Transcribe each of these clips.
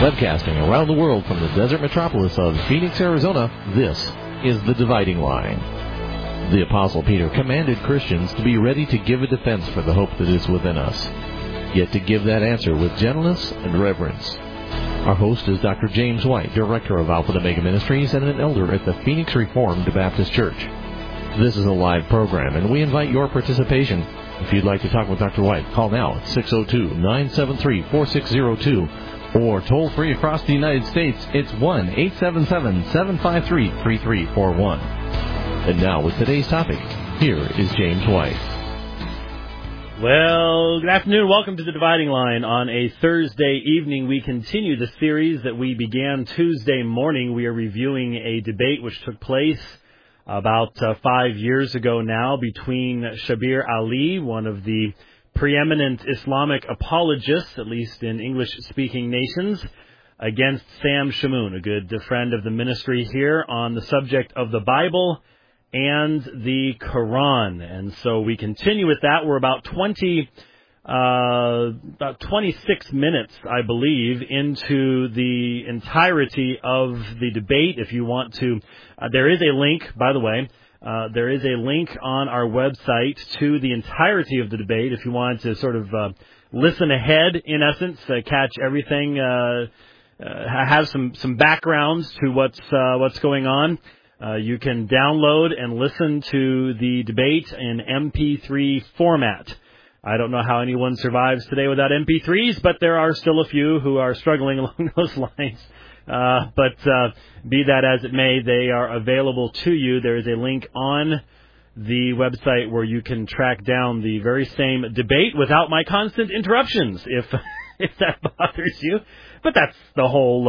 Webcasting around the world from the desert metropolis of Phoenix, Arizona, this is The Dividing Line. The Apostle Peter commanded Christians to be ready to give a defense for the hope that is within us, yet to give that answer with gentleness and reverence. Our host is Dr. James White, Director of Alpha and Omega Ministries and an elder at the Phoenix Reformed Baptist Church. This is a live program, and we invite your participation. If you'd like to talk with Dr. White, call now at 602-973-4602, or toll free across the United States, it's 1-877-753-3341. And now with today's topic, here is James White. Well, good afternoon. Welcome to The Dividing Line. On a Thursday evening, we continue the series that we began Tuesday morning. We are reviewing a debate which took place about 5 years ago now between Shabir Ali, one of the preeminent Islamic apologists, at least in English-speaking nations, against Sam Shamoun, a good friend of the ministry here, on the subject of the Bible and the Quran. And so we continue with that. We're about 26 minutes, I believe, into the entirety of the debate. If you want to, there is a link, by the way. There is a link on our website to the entirety of the debate if you wanted to sort of listen ahead, in essence, catch everything, have some backgrounds to what's going on. You can download and listen to the debate in MP3 format. I don't know how anyone survives today without MP3s, but there are still a few who are struggling along those lines. But be that as it may, they are available to you. There is a link on the website where you can track down the very same debate without my constant interruptions, if that bothers you. But that's the whole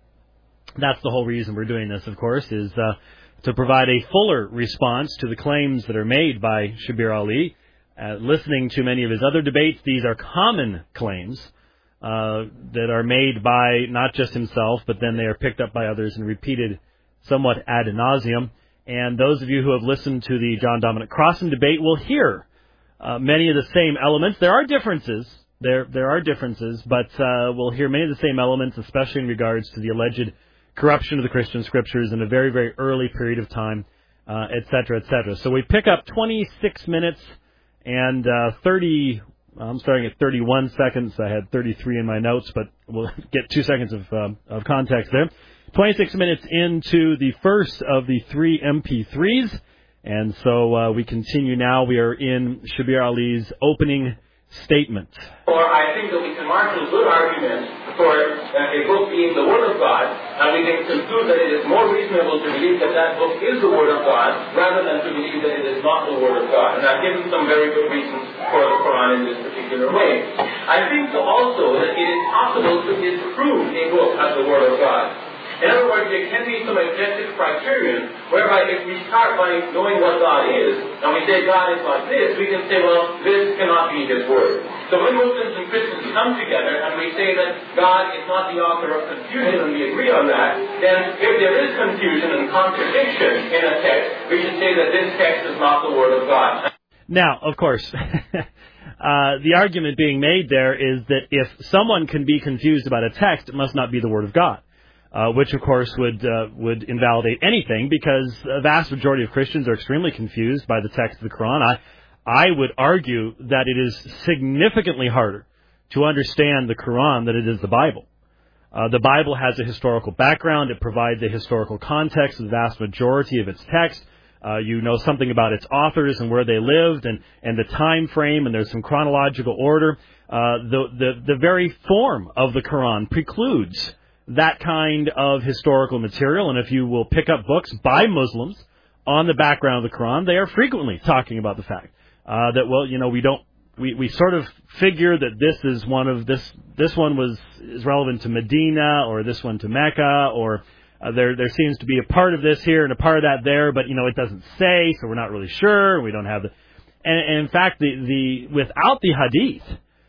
reason we're doing this, of course, is to provide a fuller response to the claims that are made by Shabir Ali. Listening to many of his other debates, these are common claims that are made by not just himself, but then they are picked up by others and repeated somewhat ad nauseum. And those of you who have listened to the John Dominic Crossan debate will hear many of the same elements. There are differences. There are differences, but we'll hear many of the same elements, especially in regards to the alleged corruption of the Christian scriptures in a very, very early period of time, et cetera, et cetera. So we pick up 26 minutes and 30... I'm starting at 31 seconds. I had 33 in my notes, but we'll get 2 seconds of context there. 26 minutes into the first of the three MP3s, and so we continue now. We are in Shabir Ali's opening statement. Or I think that we can marshal good arguments for a book being the Word of God, and we can conclude that it is more reasonable to believe that that book is the Word of God rather than to believe that it is not the Word of God. And I've given some very good reasons for the Quran in this particular way. I think also that it is possible to disprove a book as the Word of God. In other words, there can be some objective criterion whereby if we start by knowing what God is, and we say God is like this, we can say, well, this cannot be His Word. So when Muslims and Christians come together and we say that God is not the author of confusion, and we agree on that, then if there is confusion and contradiction in a text, we should say that this text is not the Word of God. Now, of course, the argument being made there is that if someone can be confused about a text, it must not be the Word of God. Which, of course, would invalidate anything, because a vast majority of Christians are extremely confused by the text of the Quran. I would argue that it is significantly harder to understand the Quran than it is the Bible. The Bible has a historical background. It provides a historical context of the vast majority of its text. You know something about its authors and where they lived and the time frame, and there's some chronological order. The very form of the Quran precludes that kind of historical material, and if you will pick up books by Muslims on the background of the Quran, they are frequently talking about the fact that, well, you know, we sort of figure that this is this one is relevant to Medina, or this one to Mecca, or there seems to be a part of this here and a part of that there, but, you know, it doesn't say, so we're not really sure. We don't have the, and in fact, without the hadith,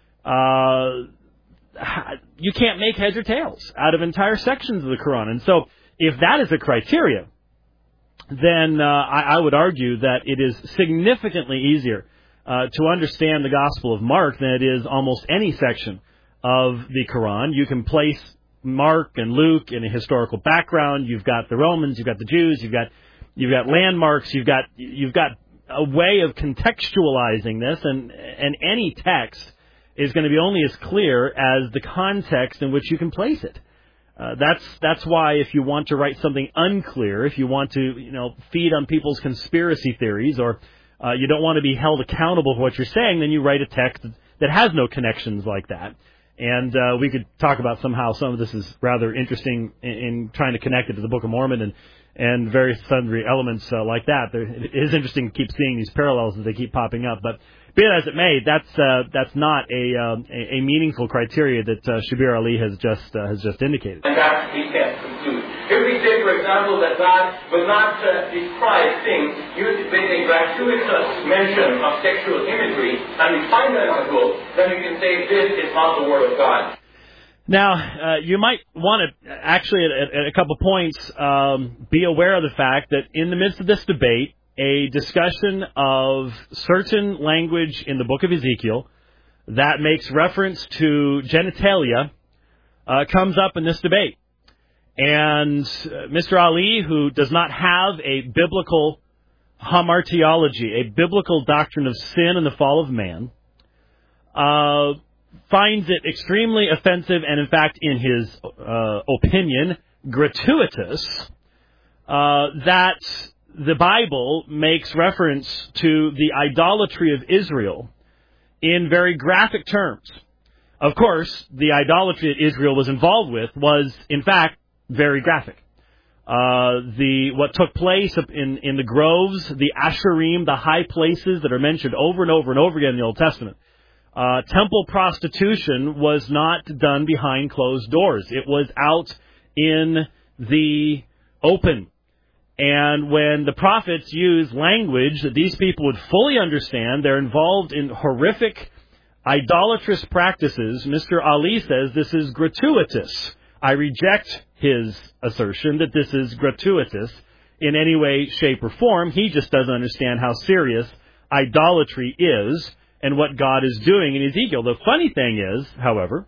you can't make heads or tails out of entire sections of the Quran. And so if that is a criteria, then I would argue that it is significantly easier to understand the Gospel of Mark than it is almost any section of the Quran. You can place Mark and Luke in a historical background. You've got the Romans, you've got the Jews, you've got landmarks, you've got a way of contextualizing this, and any text is going to be only as clear as the context in which you can place it. That's why if you want to write something unclear, if you want to feed on people's conspiracy theories, or you don't want to be held accountable for what you're saying, then you write a text that has no connections like that. And we could talk about somehow some of this is rather interesting in trying to connect it to the Book of Mormon and various sundry elements like that. It is interesting to keep seeing these parallels as they keep popping up. But be it as it may, that's not a meaningful criteria that Shabir Ali has just indicated. And that we can't conclude. If we say, for example, that God will not describe things with a gratuitous mention of sexual imagery, and we find that in the book, then we can say this is not the Word of God. Now, you might want to actually, at a couple points, be aware of the fact that in the midst of this debate, a discussion of certain language in the book of Ezekiel that makes reference to genitalia comes up in this debate. And Mr. Ali, who does not have a biblical hamartiology, a biblical doctrine of sin and the fall of man, finds it extremely offensive and, in fact, in his opinion, gratuitous, that the Bible makes reference to the idolatry of Israel in very graphic terms. Of course, the idolatry that Israel was involved with was, in fact, very graphic. What took place in the groves, the Asherim, the high places that are mentioned over and over and over again in the Old Testament, temple prostitution was not done behind closed doors. It was out in the open. And when the prophets use language that these people would fully understand, they're involved in horrific idolatrous practices. Mr. Ali says this is gratuitous. I reject his assertion that this is gratuitous in any way, shape, or form. He just doesn't understand how serious idolatry is and what God is doing in Ezekiel. The funny thing is, however,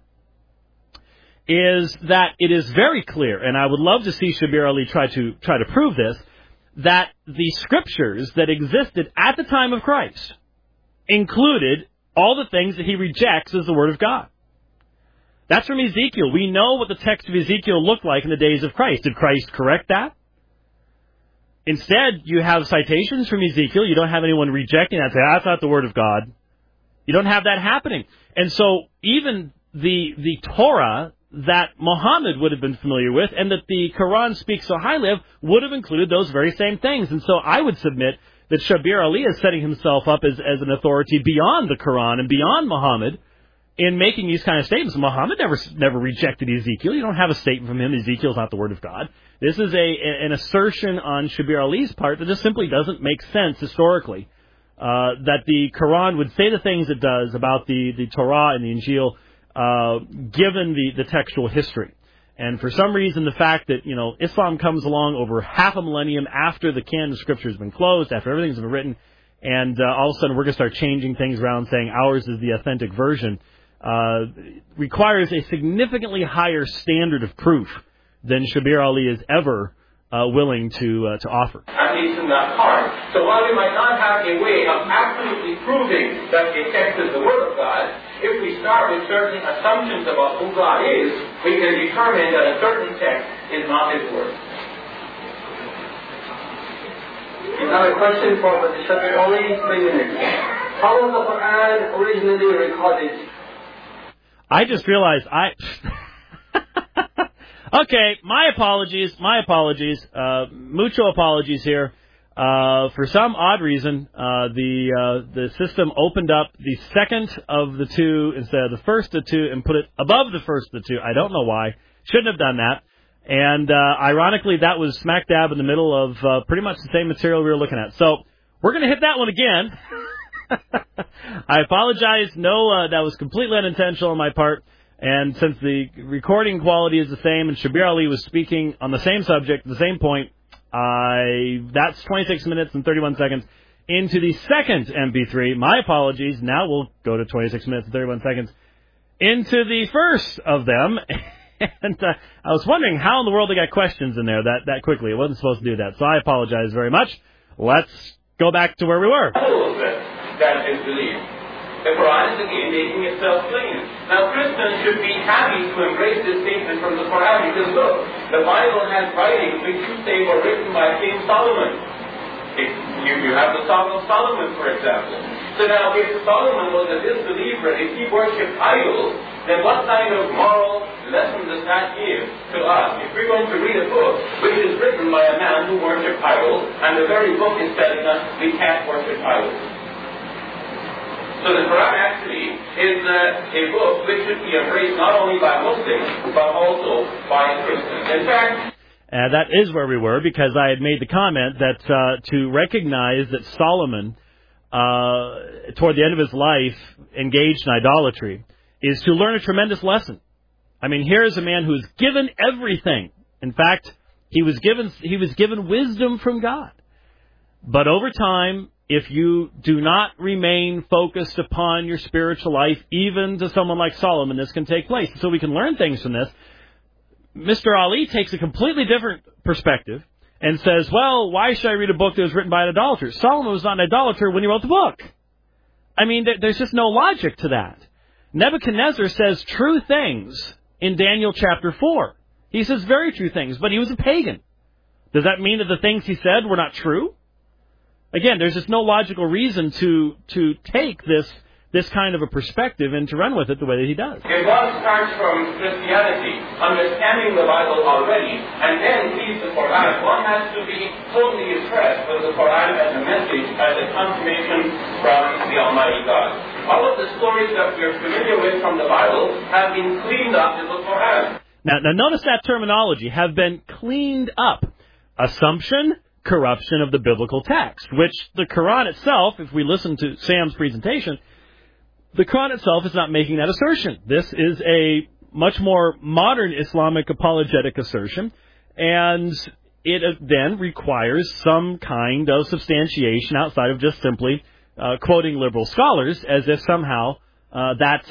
is that it is very clear, and I would love to see Shabir Ali try to prove this, that the scriptures that existed at the time of Christ included all the things that he rejects as the Word of God. That's from Ezekiel. We know what the text of Ezekiel looked like in the days of Christ. Did Christ correct that? Instead, you have citations from Ezekiel. You don't have anyone rejecting that. Say, that's not the Word of God. You don't have that happening. And so even the Torah that Muhammad would have been familiar with and that the Quran speaks so highly of would have included those very same things. And so I would submit that Shabir Ali is setting himself up as an authority beyond the Quran and beyond Muhammad in making these kind of statements. Muhammad never rejected Ezekiel. You don't have a statement from him, Ezekiel's not the Word of God. This is an assertion on Shabir Ali's part that just simply doesn't make sense historically. That the Quran would say the things it does about the Torah and the Injil, given the textual history. And for some reason, the fact that, Islam comes along over half a millennium after the canon of Scripture has been closed, after everything's been written, and all of a sudden we're going to start changing things around, saying ours is the authentic version, requires a significantly higher standard of proof than Shabir Ali is ever willing to offer. At least in that part. So while we might not have a way of absolutely proving that a text is the Word of God, if we start with certain assumptions about who God is, we can determine that a certain text is not His Word. Another question for Brother Shabir Ali, 3 minutes. How was the Quran originally recorded? I just realized Okay, my apologies. Mucho apologies here. For some odd reason, the system opened up the second of the two instead of the first of the two and put it above the first of the two. I don't know why. Shouldn't have done that. And ironically, that was smack dab in the middle of pretty much the same material we were looking at. So we're going to hit that one again. I apologize. No, that was completely unintentional on my part. And since the recording quality is the same and Shabir Ali was speaking on the same subject, the same point, that's 26 minutes and 31 seconds into the second MP3. My apologies. Now we'll go to 26 minutes and 31 seconds into the first of them. And I was wondering how in the world they got questions in there that quickly. It wasn't supposed to do that, so I apologize very much. Let's go back to where we were. That is believed. The Quran is again making itself plain. Now, Christians should be happy to embrace this statement from the Quran because, look, the Bible has writings which you say were written by King Solomon. You have the Song of Solomon, for example. So now, if Solomon was a disbeliever, if he worshipped idols, then what kind of moral lesson does that give to us? If we're going to read a book which is written by a man who worshipped idols, and the very book is telling us we can't worship idols. So the Quran actually is a book which should be embraced not only by Muslims, but also by Christians. In fact, that is where we were, because I had made the comment that to recognize that Solomon, toward the end of his life, engaged in idolatry, is to learn a tremendous lesson. I mean, here is a man who is given everything. In fact, he was given wisdom from God. But over time, if you do not remain focused upon your spiritual life, even to someone like Solomon, this can take place. So we can learn things from this. Mr. Ali takes a completely different perspective and says, well, why should I read a book that was written by an idolater? Solomon was not an idolater when he wrote the book. I mean, there's just no logic to that. Nebuchadnezzar says true things in Daniel chapter 4. He says very true things, but he was a pagan. Does that mean that the things he said were not true? Again, there's just no logical reason to take this kind of a perspective and to run with it the way that he does. If one starts from Christianity, understanding the Bible already, and then reads the Quran, one has to be totally impressed with the Quran as a message, as a confirmation from the Almighty God. All of the stories that we're familiar with from the Bible have been cleaned up in the Quran. Now notice that terminology, have been cleaned up. Assumption, corruption of the biblical text, which the Quran itself, if we listen to Sam's presentation, the Quran itself is not making that assertion. This is a much more modern Islamic apologetic assertion, and it then requires some kind of substantiation outside of just simply quoting liberal scholars as if somehow that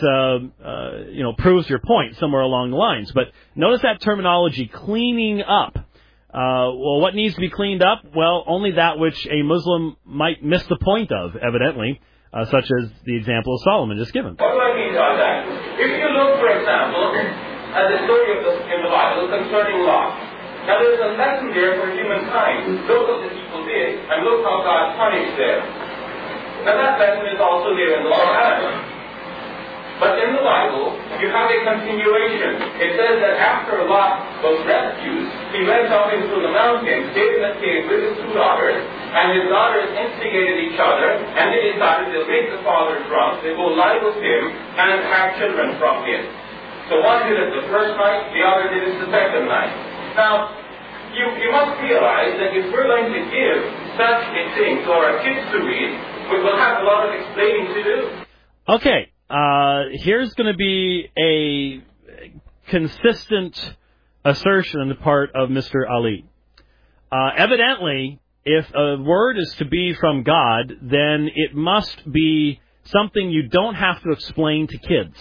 proves your point somewhere along the lines. But notice that terminology, cleaning up. Well, what needs to be cleaned up? Well, only that which a Muslim might miss the point of, evidently. Such as the example of Solomon just given. What do I mean by that? If you look, for example, at the story in the Bible concerning Lot, now there's a lesson there for humankind. Look what the people did, and look how God punished them. Now that lesson is also there in the Quran. But in the Bible, you have a continuation. It says that after Lot was rescued, he went up into the mountains, stayed in a cave with his two daughters, and his daughters instigated each other, and they decided they'll make the father drunk, they will lie with him, and have children from him. So one did it the first night, the other did it the second night. Now, you must realize that if we're going to give such a thing to our kids to read, we will have a lot of explaining to do. Okay. Here's going to be a consistent assertion on the part of Mr. Ali. Evidently, if a word is to be from God, then it must be something you don't have to explain to kids.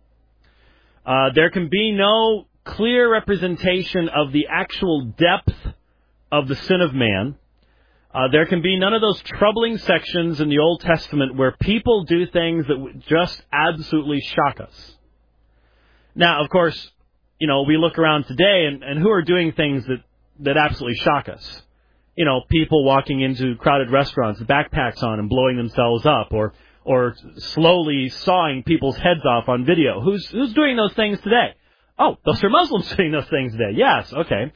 There can be no clear representation of the actual depth of the sin of man. There can be none of those troubling sections in the Old Testament where people do things that would just absolutely shock us. Now, of course, we look around today and who are doing things that absolutely shock us? People walking into crowded restaurants with backpacks on and blowing themselves up, or slowly sawing people's heads off on video. Who's doing those things today? Oh, those are Muslims doing those things today. Yes, okay.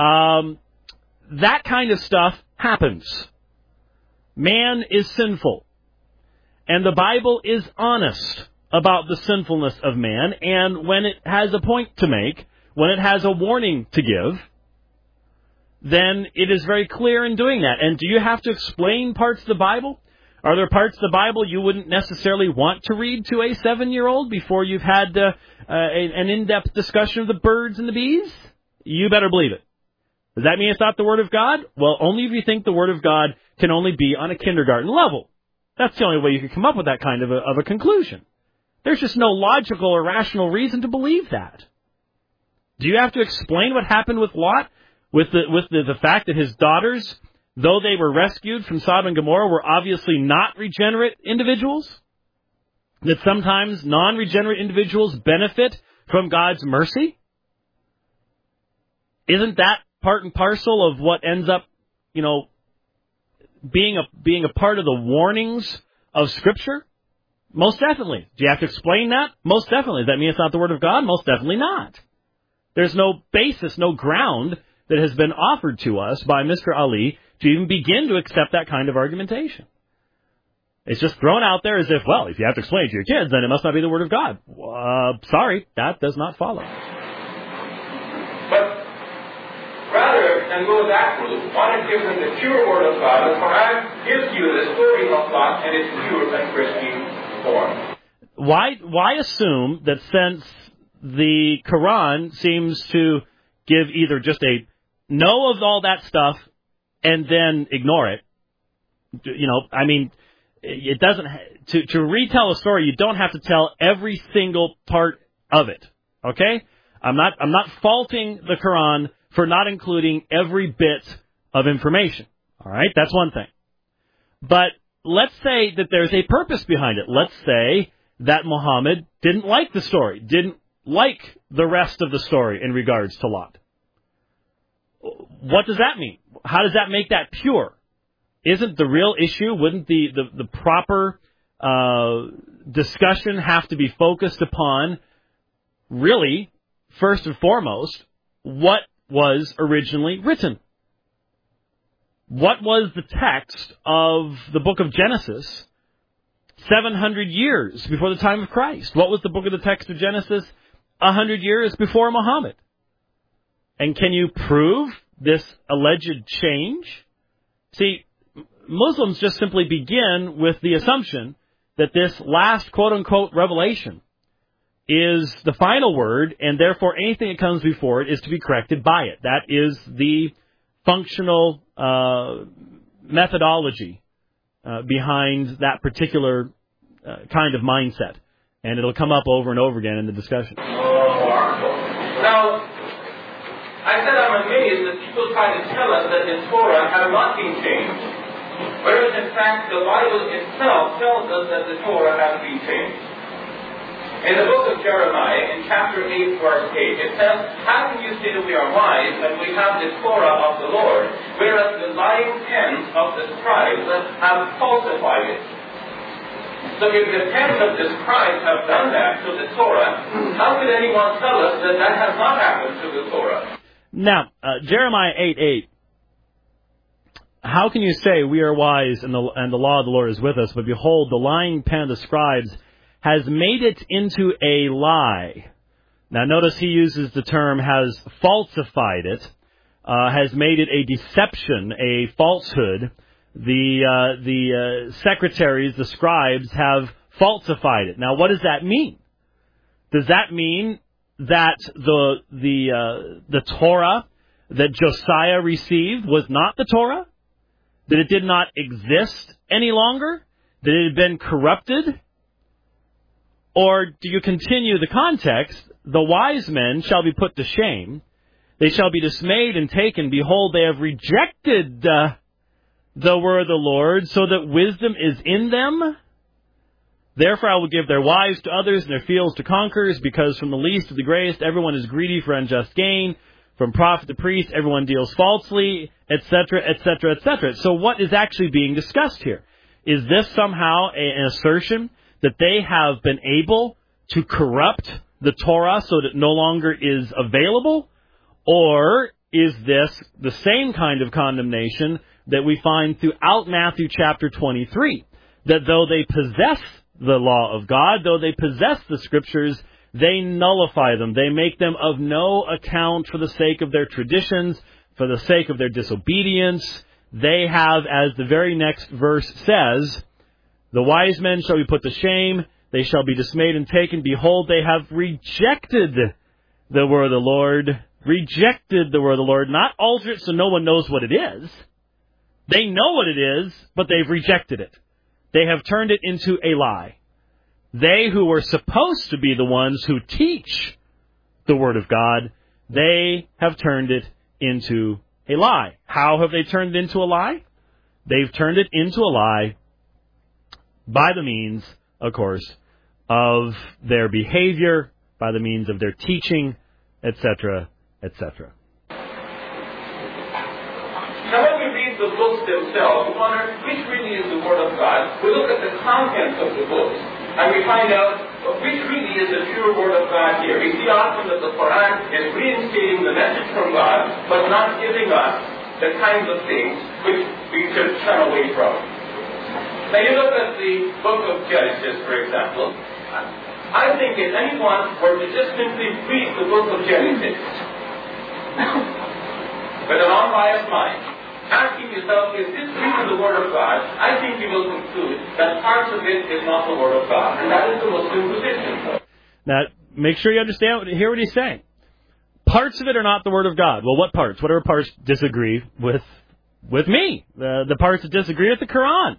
That kind of stuff happens. Man is sinful. And the Bible is honest about the sinfulness of man. And when it has a point to make, when it has a warning to give, then it is very clear in doing that. And do you have to explain parts of the Bible? Are there parts of the Bible you wouldn't necessarily want to read to a 7-year-old before you've had an in-depth discussion of the birds and the bees? You better believe it. Does that mean it's not the Word of God? Well, only if you think the Word of God can only be on a kindergarten level. That's the only way you can come up with that kind of a conclusion. There's just no logical or rational reason to believe that. Do you have to explain what happened with Lot? With the fact that his daughters, though they were rescued from Sodom and Gomorrah, were obviously not regenerate individuals? That sometimes non-regenerate individuals benefit from God's mercy? Isn't that part and parcel of what ends up, being a part of the warnings of Scripture? Most definitely. Do you have to explain that? Most definitely. Does that mean it's not the Word of God? Most definitely not. There's no basis, no ground that has been offered to us by Mr. Ali to even begin to accept that kind of argumentation. It's just thrown out there as if, well, if you have to explain it to your kids, then it must not be the Word of God. Sorry, that does not follow. But rather than go that route, why not give them the pure Word of God? The Quran gives you the story of God in its pure and pristine form. Why assume that since the Quran seems to give either just a know of all that stuff and then ignore it? It doesn't to retell a story. You don't have to tell every single part of it. Okay, I'm not faulting the Quran for not including every bit of information. All right, that's one thing. But let's say that there's a purpose behind it. Let's say that Muhammad didn't like the story, didn't like the rest of the story in regards to Lot. What does that mean? How does that make that pure? Isn't the real issue, wouldn't the proper discussion have to be focused upon, really, first and foremost, what was originally written? What was the text of the book of Genesis 700 years before the time of Christ? What was the book of the text of Genesis 100 years before Muhammad? And can you prove this alleged change? See, Muslims just simply begin with the assumption that this last quote-unquote revelation is the final word, and therefore anything that comes before it is to be corrected by it. That is the functional methodology behind that particular kind of mindset. And it'll come up over and over again in the discussion. Now, I said I'm amazed that people try to tell us that the Torah has not been changed, whereas in fact the Bible itself tells us that the Torah has been changed. In the book of Jeremiah, in chapter 8, verse 8, it says, "How can you say that we are wise when we have the Torah of the Lord, whereas the lying pens of the scribes have falsified it?" So if the pens of the scribes have done that to the Torah, how could anyone tell us that that has not happened to the Torah? Now, Jeremiah 8:8. How can you say we are wise and the law of the Lord is with us, but behold, the lying pen of the scribes has made it into a lie. Now notice he uses the term has falsified it, has made it a deception, a falsehood. The secretaries, the scribes, have falsified it. Now what does that mean? Does that mean that the Torah that Josiah received was not the Torah? That it did not exist any longer? That it had been corrupted? Or do you continue the context? The wise men shall be put to shame. They shall be dismayed and taken. Behold, they have rejected the word of the Lord, so that wisdom is in them. Therefore I will give their wives to others and their fields to conquerors, because from the least to the greatest everyone is greedy for unjust gain. From prophet to priest everyone deals falsely, etc., etc., etc. So what is actually being discussed here? Is this somehow an assertion that they have been able to corrupt the Torah so that it no longer is available? Or is this the same kind of condemnation that we find throughout Matthew chapter 23? That though they possess the law of God, though they possess the Scriptures, they nullify them. They make them of no account for the sake of their traditions, for the sake of their disobedience. They have, as the very next verse says, the wise men shall be put to shame. They shall be dismayed and taken. Behold, they have rejected the word of the Lord. Rejected the word of the Lord. Not altered it so no one knows what it is. They know what it is, but they've rejected it. They have turned it into a lie. They who were supposed to be the ones who teach the word of God, They have turned it into a lie. How have they turned it into a lie? They've turned it into a lie by the means, of course, of their behavior, by the means of their teaching, etc., etc. Now, when we read the books themselves, we wonder which really is the Word of God. We look at the contents of the books, and we find out which really is the pure Word of God here. We see often that the Quran is reinstating the message from God, but not giving us the kinds of things which we should turn away from. Now, you look at the book of Genesis, for example. I think if anyone were to just simply read the book of Genesis with an unbiased mind, asking yourself, is this really the Word of God? I think you will conclude that parts of it is not the Word of God. And that is the Muslim position. Now, make sure you understand, hear what he's saying. Parts of it are not the Word of God. Well, what parts? Whatever parts disagree with me. The parts that disagree with the Quran.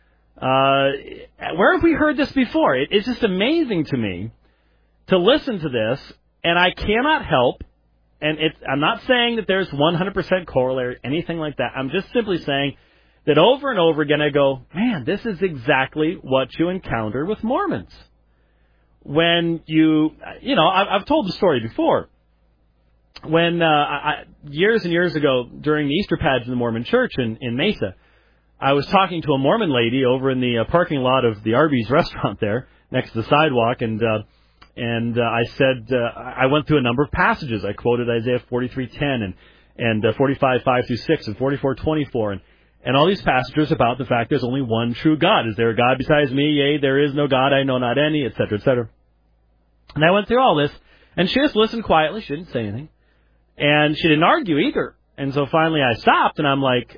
Where have we heard this before? It's just amazing to me to listen to this, and I cannot help. And I'm not saying that there's 100% corollary, anything like that. I'm just simply saying that over and over again I go, man, this is exactly what you encounter with Mormons. When I've told the story before. When years and years ago, during the Easter pageant in the Mormon Church in Mesa, I was talking to a Mormon lady over in the parking lot of the Arby's restaurant there, next to the sidewalk, and I said, I went through a number of passages. I quoted Isaiah 43:10 and 45:5-6 and 44:24 and all these passages about the fact there's only one true God. Is there a God besides me? Yea, there is no God, I know not any, etc., etc. And I went through all this, and she just listened quietly. She didn't say anything, and she didn't argue either. And so finally I stopped, and I'm like,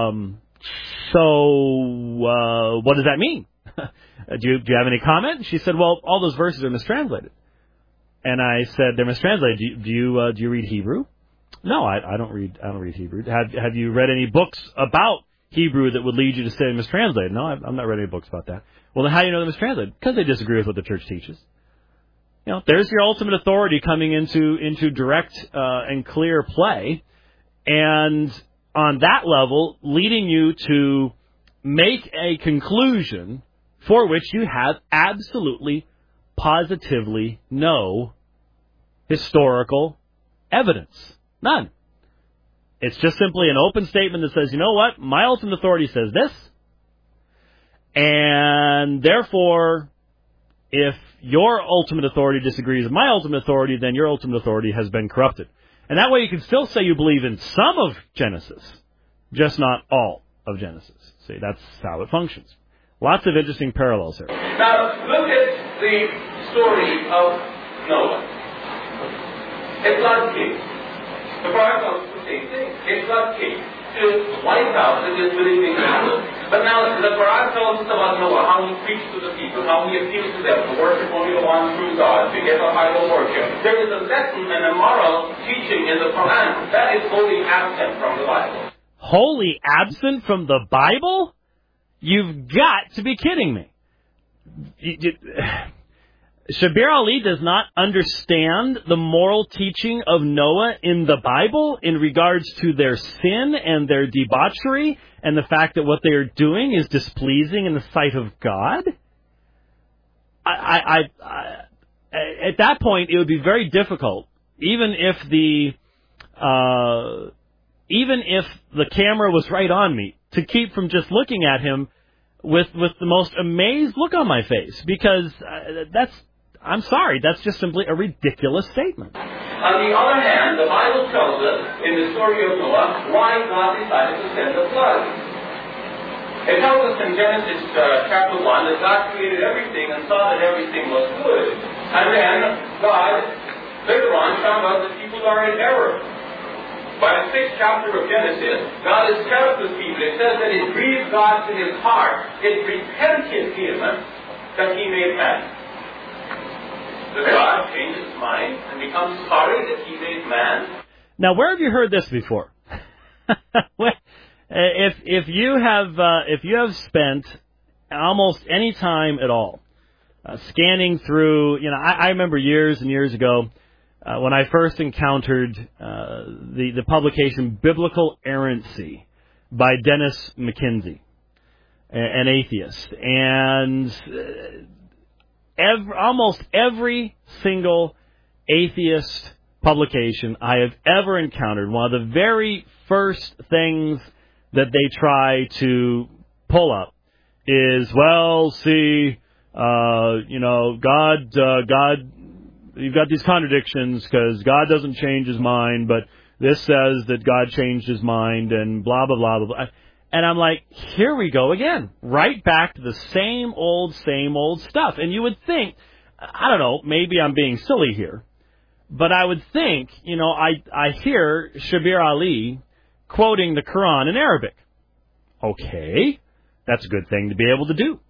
what does that mean? Do you have any comment? And she said, well, all those verses are mistranslated. And I said, they're mistranslated. Do you read Hebrew? No, I don't read Hebrew. Have you read any books about Hebrew that would lead you to say they're mistranslated? No, I've not read any books about that. Well, then how do you know they're mistranslated? Because they disagree with what the church teaches. There's your ultimate authority coming into direct and clear play, and on that level, leading you to make a conclusion for which you have absolutely, positively no historical evidence. None. It's just simply an open statement that says, you know what, my ultimate authority says this, and therefore, if your ultimate authority disagrees with my ultimate authority, then your ultimate authority has been corrupted. And that way you can still say you believe in some of Genesis, just not all of Genesis. See, that's how it functions. Lots of interesting parallels here. Now, look at the story of Noah. A flood came. The Bible tells us the same thing. A flood came to wipe out the disbelieving people. But now the Quran tells us about Noah, how he preached to the people, how he appealed to them to worship only the one true God, to give up idol worship. There is a lesson and a moral teaching in the Quran that is wholly absent from the Bible. Wholly absent from the Bible? You've got to be kidding me. Shabir Ali does not understand the moral teaching of Noah in the Bible in regards to their sin and their debauchery and the fact that what they are doing is displeasing in the sight of God. At that point, it would be very difficult, even if the camera was right on me, to keep from just looking at him with the most amazed look on my face, because I'm sorry, that's just simply a ridiculous statement. On the other hand, the Bible tells us in the story of Noah why God decided to send the flood. It tells us in Genesis chapter 1 that God created everything and saw that everything was good. And then God, later on, found out that people are in error. By the 6th chapter of Genesis, God is fed up with people. It says that it grieved God to his heart. It repented him that he made man. Does God change his mind and become sorry that he made man? Now, where have you heard this before? If you have spent almost any time at all scanning through, I remember years and years ago when I first encountered the publication Biblical Errancy by Dennis McKinsey, an atheist. And almost every single atheist publication I have ever encountered, one of the very first things that they try to pull up is, well, see, God, you've got these contradictions because God doesn't change his mind, but this says that God changed his mind and blah, blah, blah, blah, blah. And I'm like, here we go again, right back to the same old stuff. And you would think, I don't know, maybe I'm being silly here, but I would think, I hear Shabir Ali quoting the Quran in Arabic. Okay, that's a good thing to be able to do.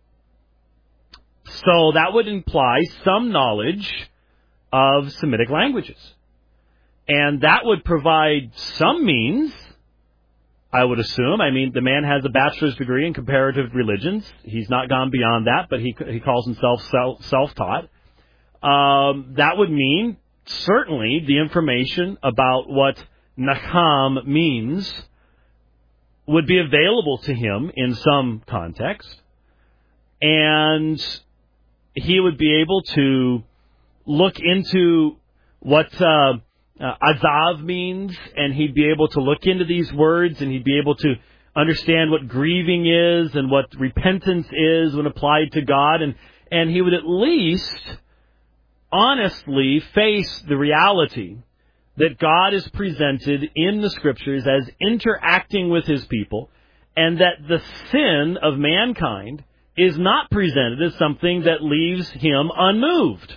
So that would imply some knowledge of Semitic languages. And that would provide some means, I would assume. I mean, the man has a bachelor's degree in comparative religions. He's not gone beyond that, but he calls himself self-taught. That would mean, certainly, the information about what Nacham means would be available to him in some context. And he would be able to look into what azav means, and he'd be able to look into these words, and he'd be able to understand what grieving is and what repentance is when applied to God, and he would at least honestly face the reality that God is presented in the Scriptures as interacting with his people, and that the sin of mankind is not presented as something that leaves him unmoved.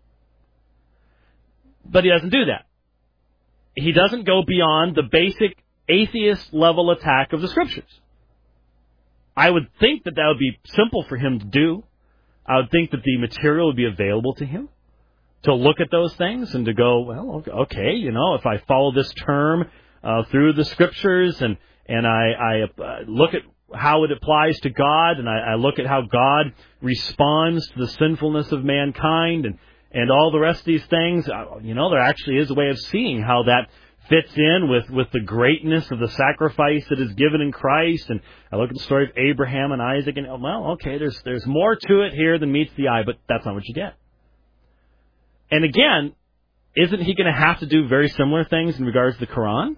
But he doesn't do that. He doesn't go beyond the basic atheist-level attack of the Scriptures. I would think that would be simple for him to do. I would think that the material would be available to him to look at those things and to go, well, okay, if I follow this term through the Scriptures and I look at how it applies to God, and I look at how God responds to the sinfulness of mankind and all the rest of these things, there actually is a way of seeing how that fits in with the greatness of the sacrifice that is given in Christ. And I look at the story of Abraham and Isaac, and, okay, there's more to it here than meets the eye, but that's not what you get. And again, isn't he going to have to do very similar things in regards to the Quran?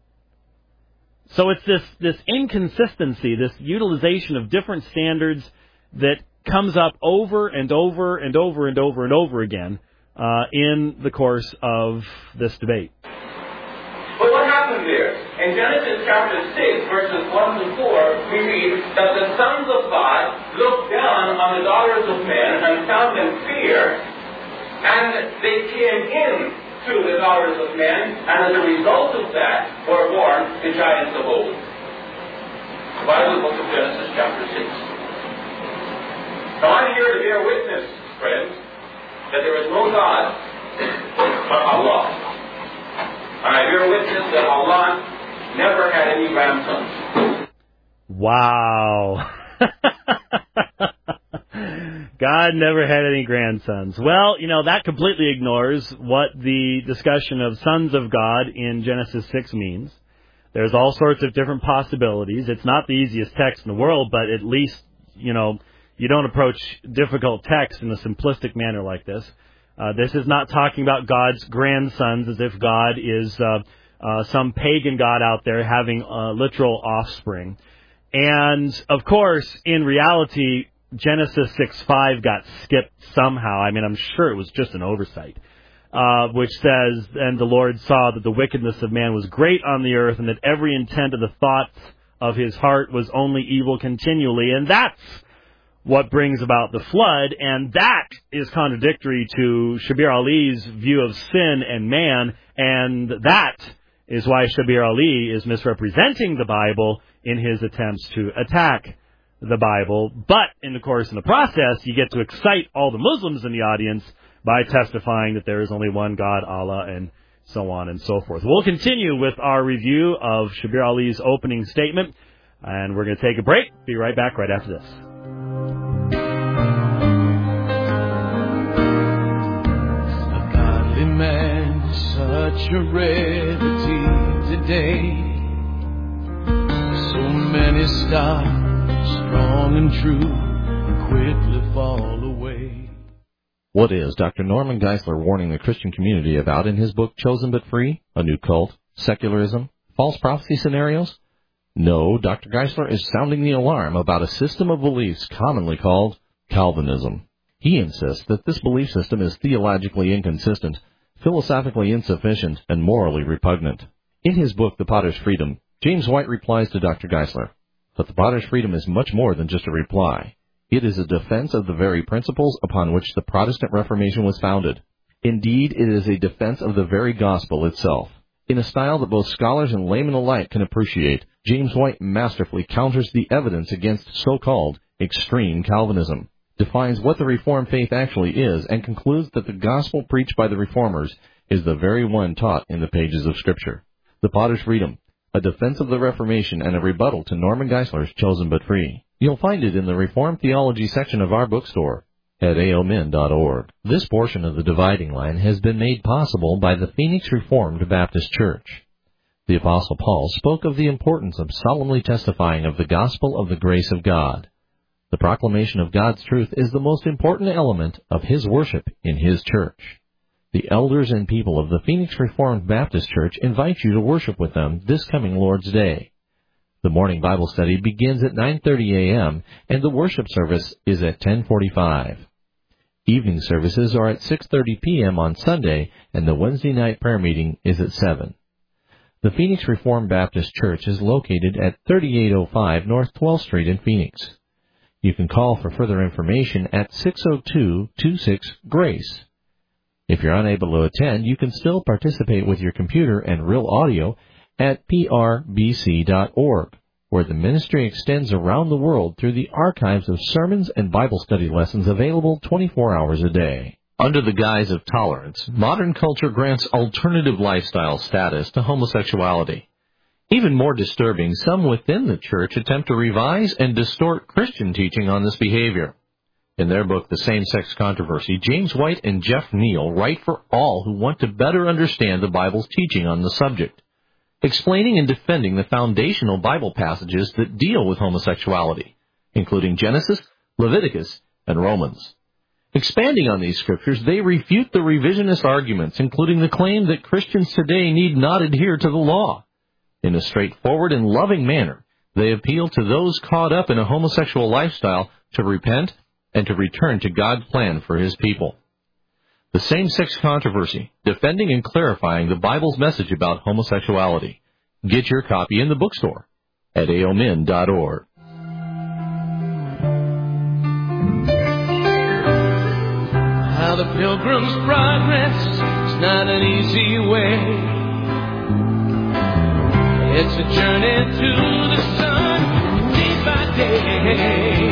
So it's this inconsistency, this utilization of different standards that comes up over and over and over and over and over again in the course of this debate. But what happened there? In Genesis chapter 6, verses 1 to 4, we read that the sons of God looked down on the daughters of men and found them fair, and they came in to the daughters of men, and as a result of that were born the giants of old. The Bible, book of Genesis chapter 6. Now I'm here to bear witness, friends, that there is no God but Allah. And I bear witness that Allah never had any grandsons. Wow. God never had any grandsons. Well, that completely ignores what the discussion of sons of God in Genesis 6 means. There's all sorts of different possibilities. It's not the easiest text in the world, but at least, you don't approach difficult text in a simplistic manner like this. This is not talking about God's grandsons as if God is some pagan god out there having literal offspring. And, of course, in reality, Genesis 6:5 got skipped somehow. I mean, I'm sure it was just an oversight, which says, "And the Lord saw that the wickedness of man was great on the earth, and that every intent of the thoughts of his heart was only evil continually." And that's what brings about the flood, and that is contradictory to Shabir Ali's view of sin and man, and that is why Shabir Ali is misrepresenting the Bible in his attempts to attack the Bible. But in the process, you get to excite all the Muslims in the audience by testifying that there is only one God, Allah, and so on and so forth. We'll continue with our review of Shabir Ali's opening statement, and we're going to take a break. Be right back right after this. A godly man such a rarity today. So many start strong and true and quickly fall away. What is Dr. Norman Geisler warning the Christian community about in his book Chosen But Free? A New Cult, Secularism, False Prophecy Scenarios? No, Dr. Geisler is sounding the alarm about a system of beliefs commonly called Calvinism. He insists that this belief system is theologically inconsistent, philosophically insufficient, and morally repugnant. In his book, The Potter's Freedom, James White replies to Dr. Geisler, but the Potter's Freedom is much more than just a reply. It is a defense of the very principles upon which the Protestant Reformation was founded. Indeed, it is a defense of the very gospel itself. In a style that both scholars and laymen alike can appreciate, James White masterfully counters the evidence against so-called extreme Calvinism, defines what the Reformed faith actually is, and concludes that the gospel preached by the Reformers is the very one taught in the pages of Scripture. The Potter's Freedom, a defense of the Reformation and a rebuttal to Norman Geisler's Chosen But Free. You'll find it in the Reformed Theology section of our bookstore at aomin.org. This portion of the Dividing Line has been made possible by the Phoenix Reformed Baptist Church. The Apostle Paul spoke of the importance of solemnly testifying of the gospel of the grace of God. The proclamation of God's truth is the most important element of his worship in his church. The elders and people of the Phoenix Reformed Baptist Church invite you to worship with them this coming Lord's Day. The morning Bible study begins at 9:30 a.m., and the worship service is at 10:45. Evening services are at 6:30 p.m. on Sunday, and the Wednesday night prayer meeting is at 7. The Phoenix Reformed Baptist Church is located at 3805 North 12th Street in Phoenix. You can call for further information at 602-26-GRACE. If you're unable to attend, you can still participate with your computer and real audio at prbc.org, where the ministry extends around the world through the archives of sermons and Bible study lessons available 24 hours a day. Under the guise of tolerance, modern culture grants alternative lifestyle status to homosexuality. Even more disturbing, some within the church attempt to revise and distort Christian teaching on this behavior. In their book, The Same-Sex Controversy, James White and Jeff Neal write for all who want to better understand the Bible's teaching on the subject, explaining and defending the foundational Bible passages that deal with homosexuality, including Genesis, Leviticus, and Romans. Expanding on these scriptures, they refute the revisionist arguments, including the claim that Christians today need not adhere to the law. In a straightforward and loving manner, they appeal to those caught up in a homosexual lifestyle to repent and to return to God's plan for His people. The Same-Sex Controversy, defending and clarifying the Bible's message about homosexuality. Get your copy in the bookstore at aomin.org. How the Pilgrim's Progress is not an easy way. It's a journey to the sun, day by day.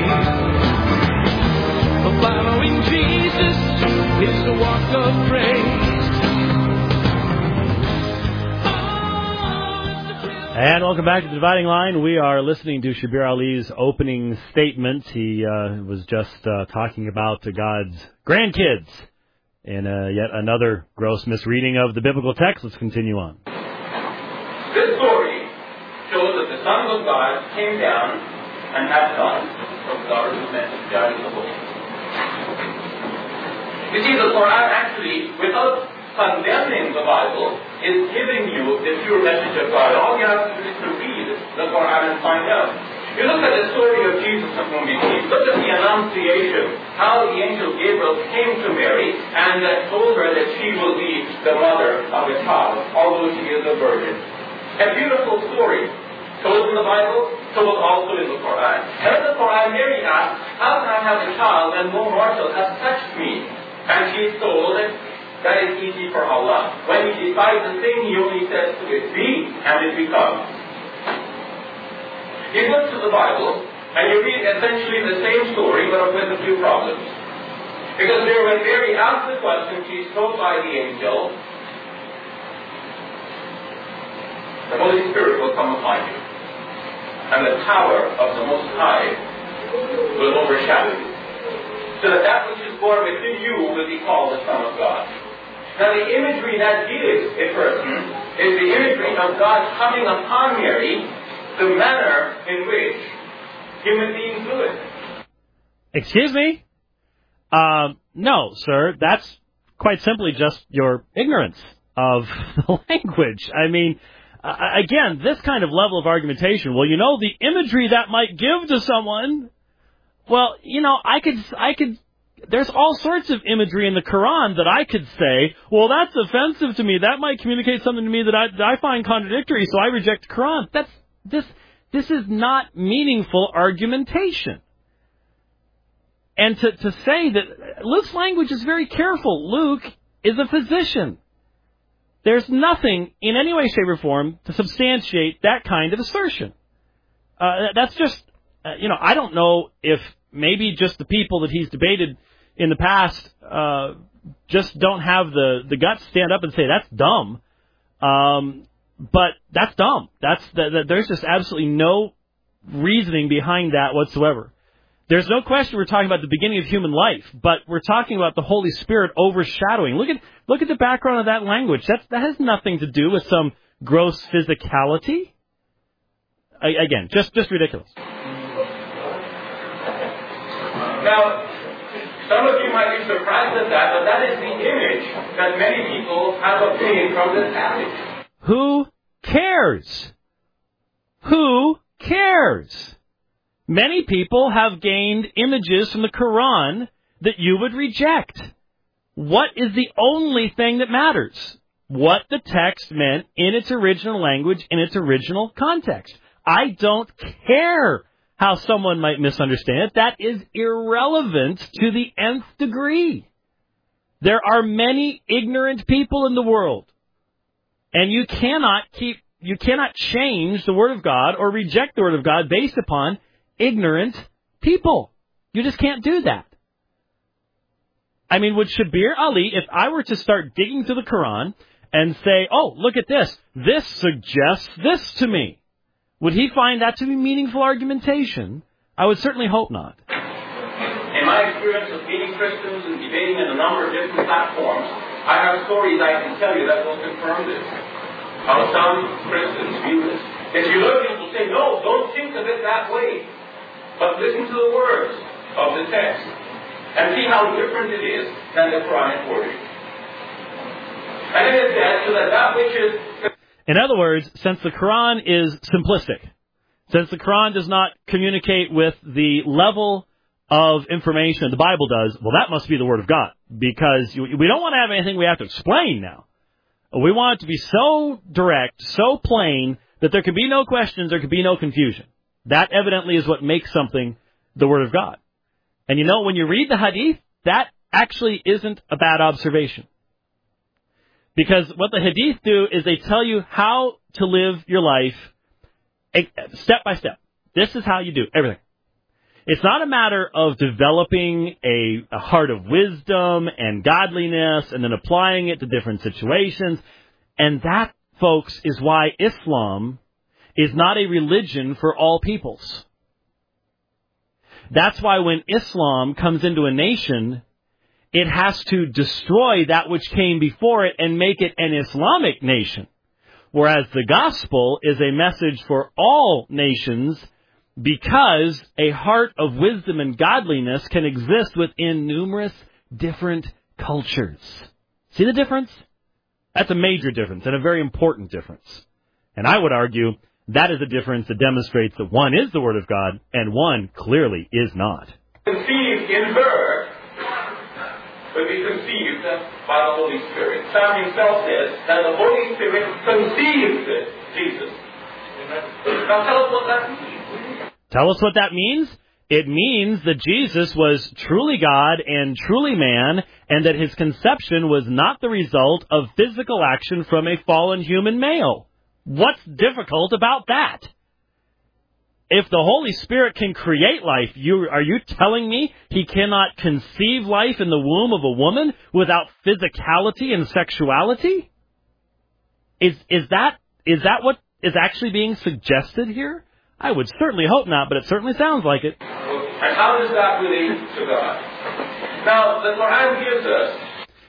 Following Jesus is a walk of praise. And welcome back to the Dividing Line. We are listening to Shabir Ali's opening statement. He was just talking about God's grandkids in yet another gross misreading of the biblical text. Let's continue on. This story shows that the sons of God came down and had sons from daughters of men, judging the world. You see, the Quran actually, without condemning the Bible, is giving you the pure message of God. All you have to do is to read the Quran and find out. You look at the story of Jesus of whom we see. Look at the Annunciation, how the angel Gabriel came to Mary and told her that she will be the mother of a child, although she is a virgin. A beautiful story, told in the Bible, told also in the Quran. And in the Quran, Mary asked, how can I have a child when no mortal has touched me? And she is told that is easy for Allah. When He decides the thing, He only says to it, be, and it becomes. You look to the Bible, and you read essentially the same story, but with a few problems. Because there, when Mary asked the question, she's told by the angel, the Holy Spirit will come upon you, and the power of the Most High will overshadow you, so that which is born within you will be called the Son of God. Now, the imagery that gives a person is the imagery of God coming upon Mary, the manner in which human beings do it. Excuse me? No, sir. That's quite simply just your ignorance of the language. I mean, again, this kind of level of argumentation, well, you know, the imagery that might give to someone, well, you know, I could, there's all sorts of imagery in the Quran that I could say, well, that's offensive to me. That might communicate something to me that I find contradictory, so I reject the Quran. This is not meaningful argumentation. And to say that Luke's language is very careful. Luke is a physician. There's nothing in any way, shape, or form to substantiate that kind of assertion. That's just, I don't know if maybe just the people that he's debated in the past just don't have the guts to stand up and say, that's dumb. But that's dumb. There's just absolutely no reasoning behind that whatsoever. There's no question we're talking about the beginning of human life, but we're talking about the Holy Spirit overshadowing. Look at the background of that language. That has nothing to do with some gross physicality. Again, just ridiculous. Now, some of you might be surprised at that, but that is the image that many people have obtained from this passage. Who cares? Who cares? Many people have gained images from the Quran that you would reject. What is the only thing that matters? What the text meant in its original language, in its original context. I don't care how someone might misunderstand it. That is irrelevant to the nth degree. There are many ignorant people in the world. And you cannot change the Word of God or reject the Word of God based upon ignorant people. You just can't do that. I mean, would Shabir Ali, if I were to start digging through the Quran and say, oh, look at this, this suggests this to me, would he find that to be meaningful argumentation? I would certainly hope not. In my experience of meeting Christians and debating in a number of different platforms, I have stories I can tell you that will confirm this. How some Christians view this. If you look, you will say, no, don't think of it that way. But listen to the words of the text and see how different it is than the Quranic wording. And it is said so that which is... In other words, since the Quran is simplistic, since the Quran does not communicate with the level of information that the Bible does, well, that must be the Word of God, because we don't want to have anything we have to explain now. We want it to be so direct, so plain, that there can be no questions, there can be no confusion. That evidently is what makes something the Word of God. And you know, when you read the Hadith, that actually isn't a bad observation. Because what the Hadith do is they tell you how to live your life step by step. This is how you do everything. It's not a matter of developing a heart of wisdom and godliness and then applying it to different situations. And that, folks, is why Islam is not a religion for all peoples. That's why when Islam comes into a nation, it has to destroy that which came before it and make it an Islamic nation. Whereas the gospel is a message for all nations, because a heart of wisdom and godliness can exist within numerous different cultures. See the difference? That's a major difference and a very important difference. And I would argue that is a difference that demonstrates that one is the Word of God and one clearly is not. Conceived in her would be conceived by the Holy Spirit. Sam himself says that the Holy Spirit conceived Jesus. Now tell us what that means. Tell us what that means? It means that Jesus was truly God and truly man, and that his conception was not the result of physical action from a fallen human male. What's difficult about that? If the Holy Spirit can create life, are you telling me he cannot conceive life in the womb of a woman without physicality and sexuality? Is that what is actually being suggested here? I would certainly hope not, but it certainly sounds like it. And how does that relate to God? Now, the Quran gives us...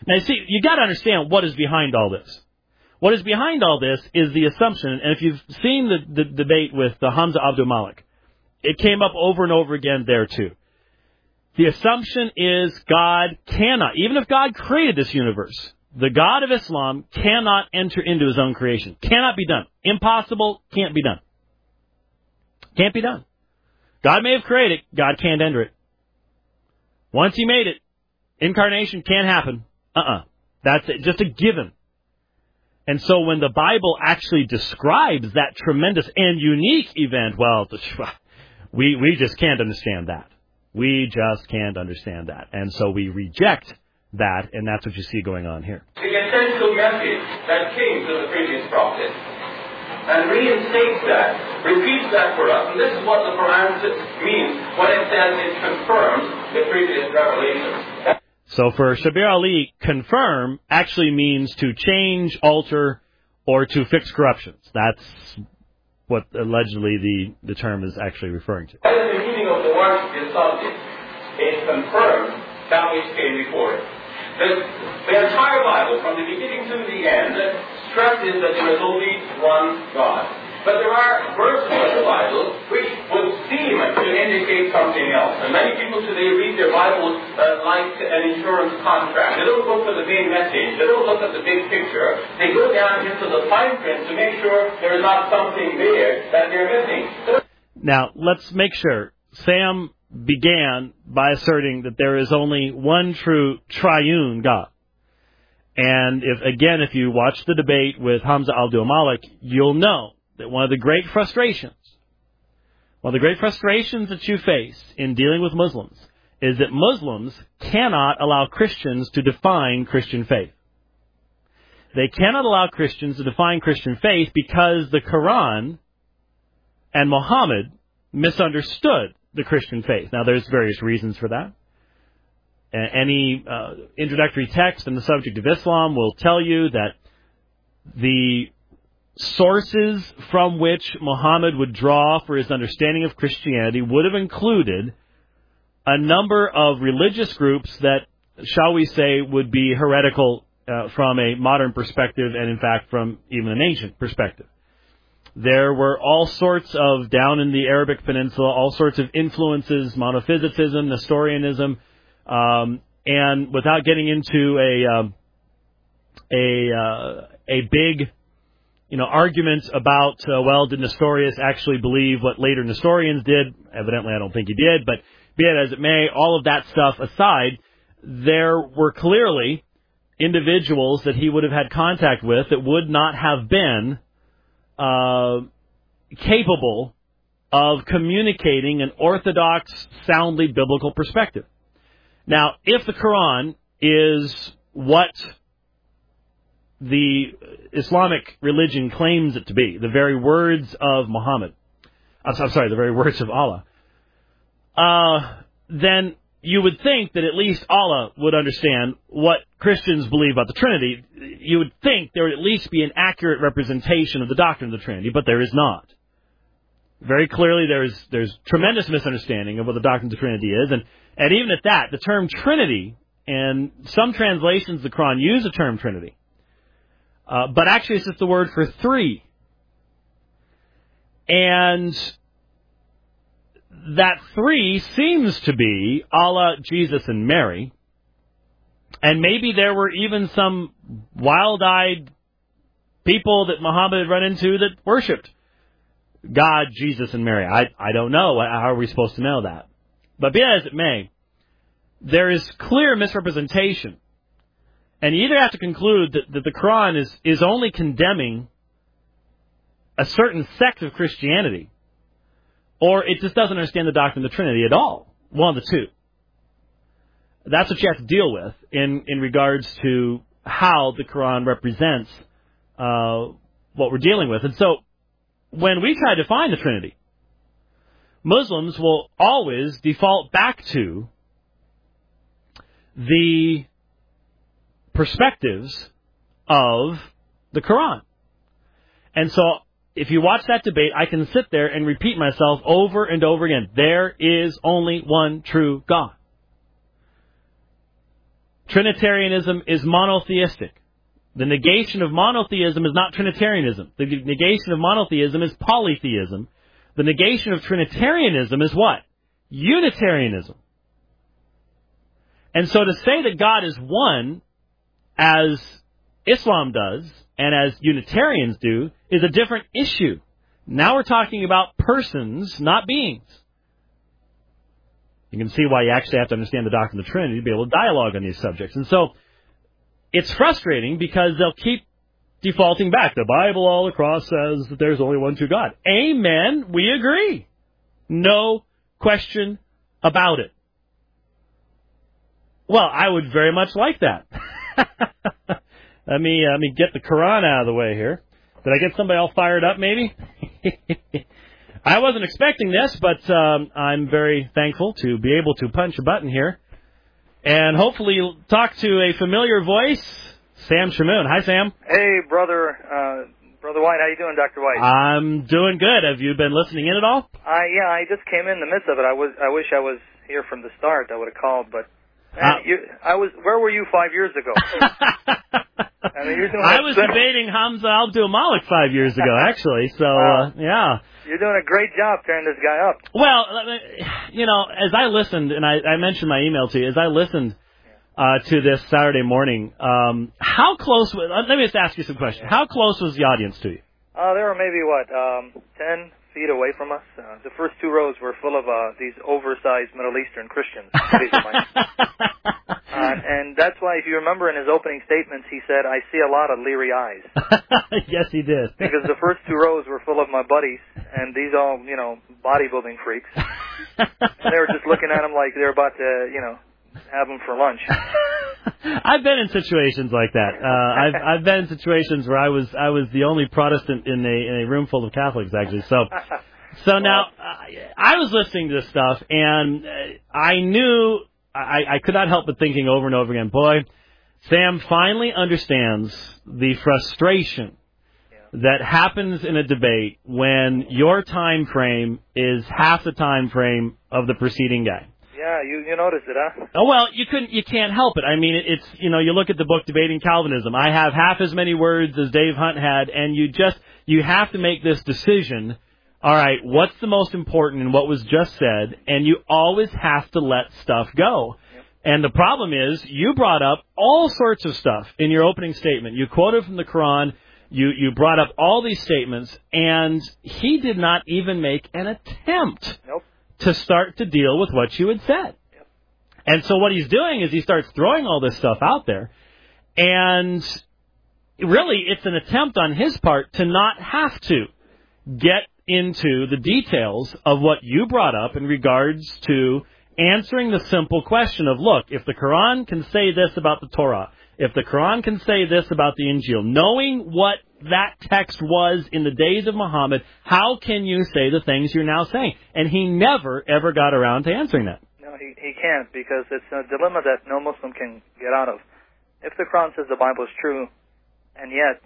Now, you see, you got to understand what is behind all this. What is behind all this is the assumption, and if you've seen the debate with Hamza Abdul Malik, it came up over and over again there too. The assumption is God cannot, even if God created this universe, the God of Islam cannot enter into his own creation. Cannot be done. Impossible, can't be done. Can't be done. God may have created it, God can't enter it. Once he made it, incarnation can't happen. That's it, just a given. And so when the Bible actually describes that tremendous and unique event, well, we just can't understand that. We just can't understand that. And so we reject that, and that's what you see going on here. The essential message that came to the previous prophet and reinstates that, repeats that for us. And this is what the Quran means when it says it confirms the previous revelation. So for Shabir Ali, confirm actually means to change, alter, or to fix corruptions. That's what allegedly the term is actually referring to. That is the meaning of the word is subject. It confirms that which came before it. The entire Bible, from the beginning to the end, stresses that there is only one God. But there are verses of the Bible which would seem to indicate something else. And many people today read their Bibles like an insurance contract. They don't look for the main message. They don't look at the big picture. They go down into the fine print to make sure there is not something there that they're missing. Now, let's make sure. Sam began by asserting that there is only one true triune God. And if you watch the debate with Hamza Abdul Malik, you'll know that one of the great frustrations that you face in dealing with Muslims is that Muslims cannot allow Christians to define Christian faith. They cannot allow Christians to define Christian faith because the Quran and Muhammad misunderstood the Christian faith. Now, there's various reasons for that. Any introductory text on the subject of Islam will tell you that the sources from which Muhammad would draw for his understanding of Christianity would have included a number of religious groups that, shall we say, would be heretical from a modern perspective and, in fact, from even an ancient perspective. There were all sorts of, down in the Arabic Peninsula, all sorts of influences, monophysitism, Nestorianism, and without getting into a big argument about, did Nestorius actually believe what later Nestorians did? Evidently, I don't think he did, but be it as it may, all of that stuff aside, there were clearly individuals that he would have had contact with that would not have been capable of communicating an orthodox, soundly biblical perspective. Now, if the Quran is what the Islamic religion claims it to be, the very words of Muhammad, the very words of Allah, then you would think that at least Allah would understand what Christians believe about the Trinity. You would think there would at least be an accurate representation of the doctrine of the Trinity, but there is not. Very clearly, there's tremendous misunderstanding of what the doctrine of the Trinity is, and even at that, the term Trinity, and some translations of the Quran use the term Trinity, but actually it's just the word for three. And that three seems to be Allah, Jesus, and Mary. And maybe there were even some wild-eyed people that Muhammad had run into that worshipped God, Jesus, and Mary. I don't know. How are we supposed to know that? But be that as it may, there is clear misrepresentation. And you either have to conclude that the Quran is only condemning a certain sect of Christianity, or it just doesn't understand the doctrine of the Trinity at all. One of the two. That's what you have to deal with in regards to how the Quran represents what we're dealing with. And so, when we try to define the Trinity, Muslims will always default back to the perspectives of the Quran. And so, if you watch that debate, I can sit there and repeat myself over and over again. There is only one true God. Trinitarianism is monotheistic. The negation of monotheism is not Trinitarianism. The negation of monotheism is polytheism. The negation of Trinitarianism is what? Unitarianism. And so to say that God is one, as Islam does, and as Unitarians do, is a different issue. Now we're talking about persons, not beings. You can see why you actually have to understand the doctrine of the Trinity to be able to dialogue on these subjects. And so it's frustrating because they'll keep defaulting back. The Bible all across says that there's only one true God. Amen. We agree. No question about it. Well, I would very much like that. Let me get the Quran out of the way here. Did I get somebody all fired up, maybe? I wasn't expecting this, but I'm very thankful to be able to punch a button here and hopefully talk to a familiar voice, Sam Shamoon. Hi, Sam. Hey, Brother White. How you doing, Dr. White? I'm doing good. Have you been listening in at all? Yeah, I just came in the midst of it. I wish I was here from the start. I would have called, but where were you 5 years ago? I was debating Hamza Abdul Malik 5 years ago, actually. So, yeah. You're doing a great job tearing this guy up. Well, as I listened, and I mentioned my email to you, as I listened to this Saturday morning, how close was, let me just ask you some questions. How close was the audience to you? They were maybe, 10 feet away from us. The first two rows were full of these oversized Middle Eastern Christians. And that's why, if you remember in his opening statements, he said, I see a lot of leery eyes. Yes, he did. Because the first two rows were full of my buddies, and these all, bodybuilding freaks. And they were just looking at him like they were about to, have him for lunch. I've been in situations like that. I've been in situations where I was the only Protestant in a room full of Catholics, actually. So now I was listening to this stuff, and I knew I could not help but thinking over and over again, boy, Sam finally understands the frustration that happens in a debate when your time frame is half the time frame of the preceding guy. Yeah, you noticed it, huh? Oh, well, you can't help it. I mean, it's, you look at the book Debating Calvinism. I have half as many words as Dave Hunt had, and you have to make this decision. All right, what's the most important in what was just said? And you always have to let stuff go. Yep. And the problem is, you brought up all sorts of stuff in your opening statement. You quoted from the Quran. You brought up all these statements, and he did not even make an attempt to start to deal with what you had said. Yep. And so what he's doing is he starts throwing all this stuff out there, and really it's an attempt on his part to not have to get into the details of what you brought up in regards to answering the simple question of, look, if the Quran can say this about the Torah, if the Quran can say this about the Injil, knowing what that text was in the days of Muhammad, how can you say the things you're now saying? And he never, ever got around to answering that. No, he can't, because it's a dilemma that no Muslim can get out of. If the Quran says the Bible is true, and yet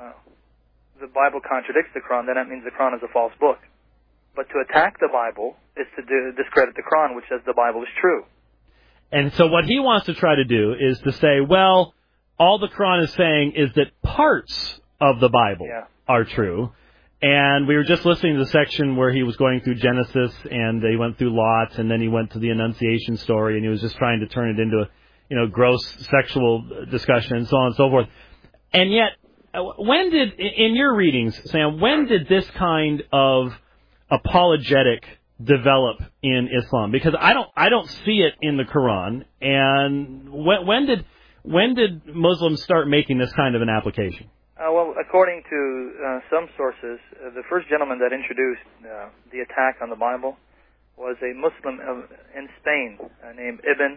the Bible contradicts the Quran, then that means the Quran is a false book. But to attack the Bible is to discredit the Quran, which says the Bible is true. And so what he wants to try to do is to say, well, all the Quran is saying is that parts of the Bible are true. And we were just listening to the section where he was going through Genesis, and he went through Lot, and then he went to the Annunciation story, and he was just trying to turn it into a gross sexual discussion and so on and so forth. And yet, when did, in your readings, Sam, when did this kind of apologetic develop in Islam? Because I don't see it in the Quran. And when did Muslims start making this kind of an application? Well, according to some sources, the first gentleman that introduced the attack on the Bible was a Muslim in Spain named Ibn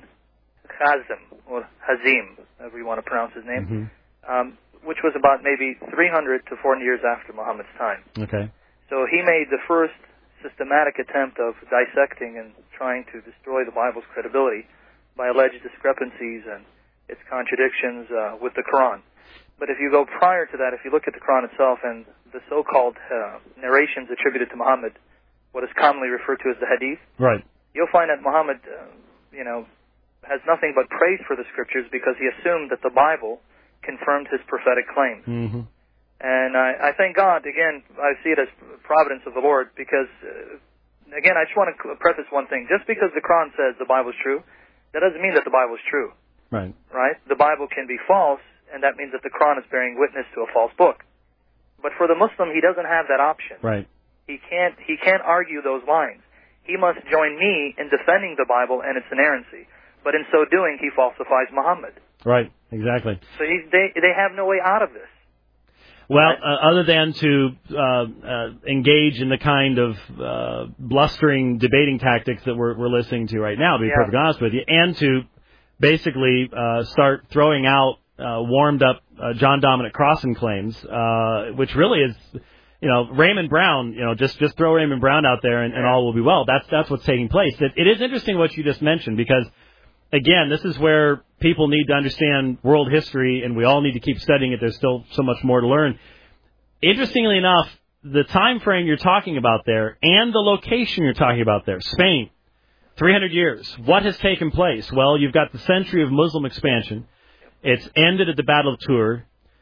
Hazm, or Hazim, however you want to pronounce his name, which was about maybe 300 to 400 years after Muhammad's time. Okay. So he made the first systematic attempt of dissecting and trying to destroy the Bible's credibility by alleged discrepancies and its contradictions with the Quran. But if you go prior to that, if you look at the Quran itself and the so-called narrations attributed to Muhammad, what is commonly referred to as the Hadith, right? You'll find that Muhammad, has nothing but praise for the Scriptures because he assumed that the Bible confirmed his prophetic claims. Mm-hmm. And I thank God, again, I see it as providence of the Lord because, again, I just want to preface one thing. Just because the Quran says the Bible is true, that doesn't mean that the Bible is true. Right. Right? The Bible can be false, and that means that the Quran is bearing witness to a false book. But for the Muslim, he doesn't have that option. Right. He can't argue those lines. He must join me in defending the Bible and its inerrancy. But in so doing, he falsifies Muhammad. Right, exactly. So they have no way out of this. Well, other than to engage in the kind of blustering debating tactics that we're listening to right now, to be perfectly honest with you, and to basically start throwing out warmed-up John Dominic Crossan claims, which really is, Raymond Brown, just throw Raymond Brown out there and all will be well. That's what's taking place. It is interesting what you just mentioned because, again, this is where people need to understand world history, and we all need to keep studying it. There's still so much more to learn. Interestingly enough, the time frame you're talking about there and the location you're talking about there, Spain, 300 years. What has taken place? Well, you've got the century of Muslim expansion. It's ended at the Battle of Tours,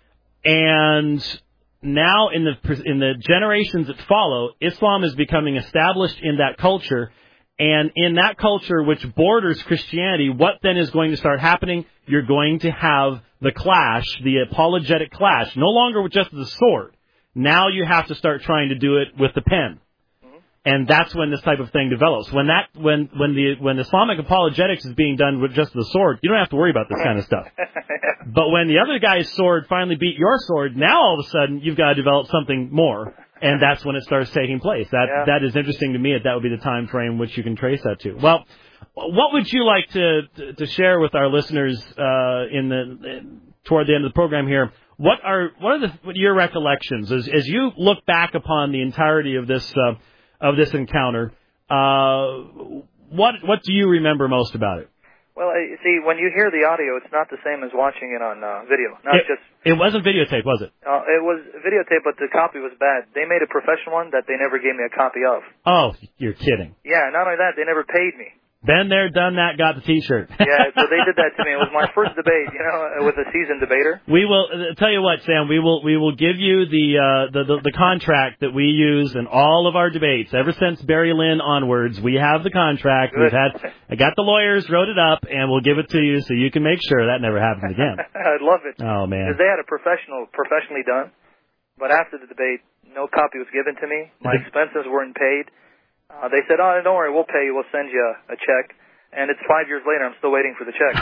and now in the generations that follow, Islam is becoming established in that culture. And in that culture, which borders Christianity, what then is going to start happening? You're going to have the clash, the apologetic clash, no longer with just the sword. Now you have to start trying to do it with the pen. And that's when this type of thing develops. When Islamic apologetics is being done with just the sword, you don't have to worry about this kind of stuff. But when the other guy's sword finally beat your sword, now all of a sudden you've got to develop something more. And that's when it starts taking place. That is interesting to me. That would be the time frame which you can trace that to. Well, what would you like to share with our listeners toward the end of the program here? What are your recollections as you look back upon the entirety of this encounter? What do you remember most about it? Well, you see, when you hear the audio, it's not the same as watching it on video. It wasn't videotape, was it? It was videotape, but the copy was bad. They made a professional one that they never gave me a copy of. Oh, you're kidding. Yeah, not only that, they never paid me. Been there, done that, got the T-shirt. Yeah, so they did that to me. It was my first debate, with a seasoned debater. We will tell you what, Sam. We will give you the contract that we use in all of our debates ever since Barry Lynn onwards. We have the contract. Good. I got the lawyers wrote it up, and we'll give it to you so you can make sure that never happens again. I'd love it. Oh man, because they had a professionally done, but after the debate, no copy was given to me. My expenses weren't paid. They said, "Oh, don't worry, we'll pay you. We'll send you a check." And it's 5 years later. I'm still waiting for the check.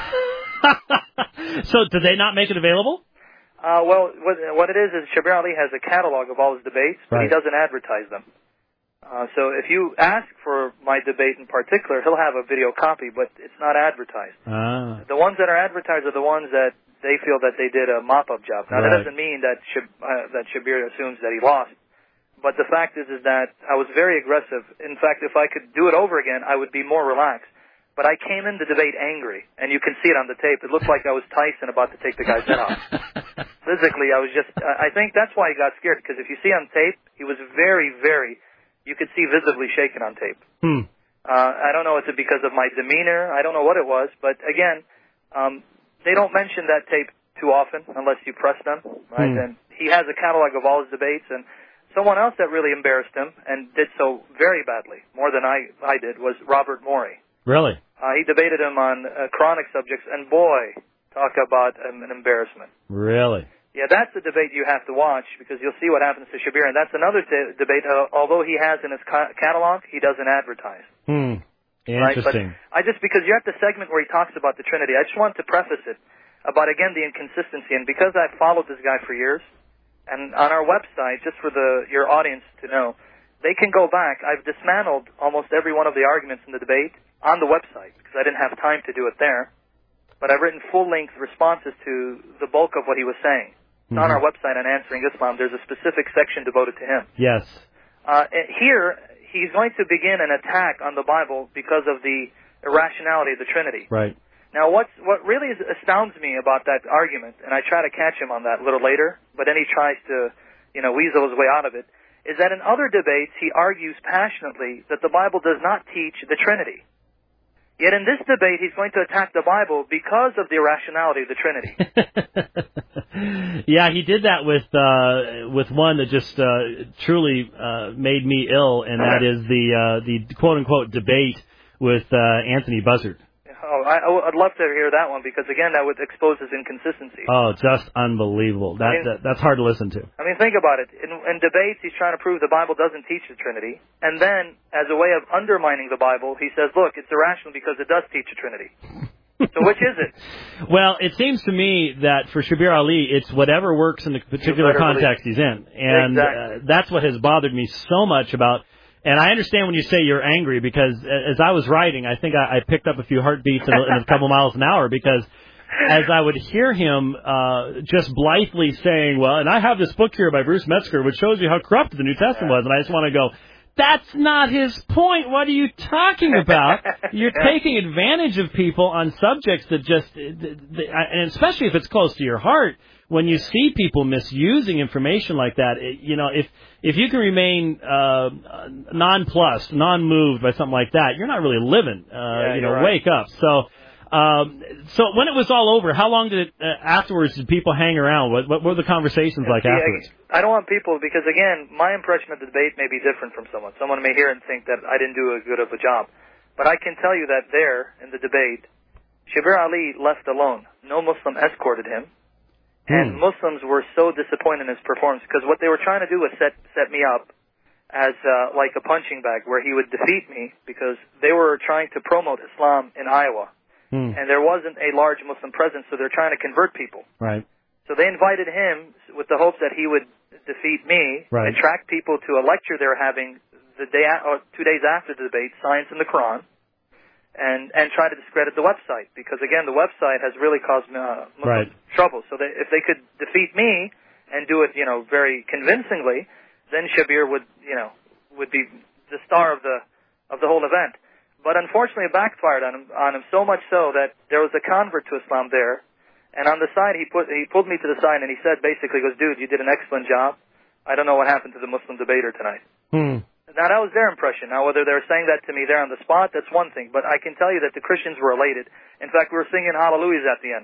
So, did they not make it available? Well, what it is Shabir Ali has a catalog of all his debates, but right. He doesn't advertise them. So if you ask for my debate in particular, he'll have a video copy, but it's not advertised. The ones that are advertised are the ones that they feel that they did a mop-up job. Now, right. That doesn't mean that Shabir assumes that he lost. But the fact is that I was very aggressive. In fact, if I could do it over again, I would be more relaxed. But I came in the debate angry, and you can see it on the tape. It looked like I was Tyson about to take the guy's head off. Physically, I was I think that's why he got scared, because if you see on tape, he was very, very, you could see visibly shaken on tape. I don't know, is it because of my demeanor? I don't know what it was. But again, they don't mention that tape too often unless you press them, right? And he has a catalog of all his debates, and someone else that really embarrassed him and did so very badly, more than I did, was Robert Morey. Really? He debated him on chronic subjects, and boy, talk about an embarrassment. Really? Yeah, that's the debate you have to watch, because you'll see what happens to Shabir, and that's another debate, although he has in his catalog, he doesn't advertise. Interesting. Right? But because you have the segment where he talks about the Trinity, I just want to preface it about, again, the inconsistency, and because I've followed this guy for years, and on our website, just for your audience to know, they can go back. I've dismantled almost every one of the arguments in the debate on the website because I didn't have time to do it there. But I've written full-length responses to the bulk of what he was saying. It's on our website on Answering Islam. There's a specific section devoted to him. Yes. Here, he's going to begin an attack on the Bible because of the irrationality of the Trinity. Right. Now, what really astounds me about that argument, and I try to catch him on that a little later, but then he tries to, weasel his way out of it, is that in other debates he argues passionately that the Bible does not teach the Trinity. Yet in this debate, he's going to attack the Bible because of the irrationality of the Trinity. Yeah, he did that with one that just truly made me ill, and that is the quote-unquote debate with Anthony Buzzard. Oh, I'd love to hear that one because, again, that would expose his inconsistency. Oh, just unbelievable. That's hard to listen to. I mean, think about it. In debates, he's trying to prove the Bible doesn't teach the Trinity. And then, as a way of undermining the Bible, he says, look, it's irrational because it does teach the Trinity. So which is it? Well, it seems to me that for Shabir Ali, it's whatever works in the particular context he's in. And exactly. That's what has bothered me so much about. And I understand when you say you're angry because as I was writing, I think I picked up a few heartbeats in a couple miles an hour because as I would hear him just blithely saying, well, and I have this book here by Bruce Metzger which shows you how corrupt the New Testament was. And I just want to go, that's not his point. What are you talking about? You're taking advantage of people on subjects that just, and especially if it's close to your heart, when you see people misusing information like that, if you can remain nonplussed, non-moved by something like that, you're not really living. Right. Wake up. So when it was all over, how long did it afterwards? Did people hang around? What were the conversations like afterwards? I don't want people because again, my impression of the debate may be different from someone. Someone may hear it and think that I didn't do as good of a job, but I can tell you that there in the debate, Shabir Ali left alone. No Muslim escorted him. And Muslims were so disappointed in his performance because what they were trying to do was set me up as like a punching bag where he would defeat me because they were trying to promote Islam in Iowa. And there wasn't a large Muslim presence, so they're trying to convert people. Right. So they invited him with the hopes that he would defeat me, attract people to a lecture they were having the day or 2 days after the debate, Science in the Quran. And try to discredit the website because again the website has really caused Muslims trouble. So if they could defeat me and do it very convincingly, then Shabir would be the star of the whole event. But unfortunately, it backfired on him so much so that there was a convert to Islam there, and on the side he pulled me to the side and he said basically, he goes, dude, you did an excellent job. I don't know what happened to the Muslim debater tonight. Now, that was their impression. Now, whether they're saying that to me there on the spot, that's one thing. But I can tell you that the Christians were elated. In fact, we were singing hallelujahs at the end.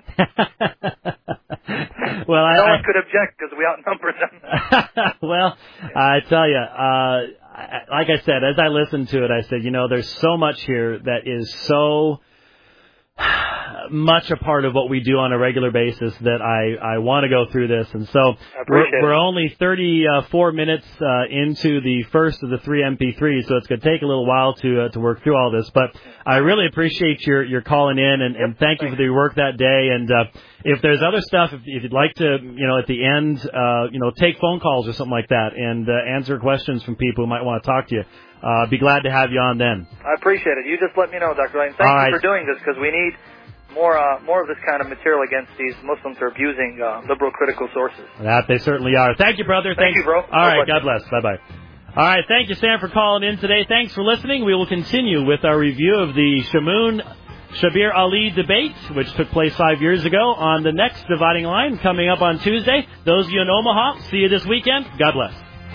Well, no one could object because we outnumbered them. Well, I tell you, like I said, as I listened to it, I said, there's so much here that is so much a part of what we do on a regular basis that I want to go through this. And so we're only 34 minutes into the first of the 3 MP3s, so it's going to take a little while to work through all this. But I really appreciate your calling in, and thank you for the work that day. And if there's other stuff, if you'd like to, at the end, take phone calls or something like that and answer questions from people who might want to talk to you, be glad to have you on then. I appreciate it. You just let me know, Dr. Lane. Thank you for doing this because we need more of this kind of material against these Muslims who are abusing liberal critical sources. That they certainly are. Thank you, brother. Thank you, bro. All right, God bless. Bye-bye. All right, thank you, Sam, for calling in today. Thanks for listening. We will continue with our review of the Shabir Ali debate, which took place 5 years ago, on the next Dividing Line coming up on Tuesday. Those of you in Omaha, see you this weekend. God bless.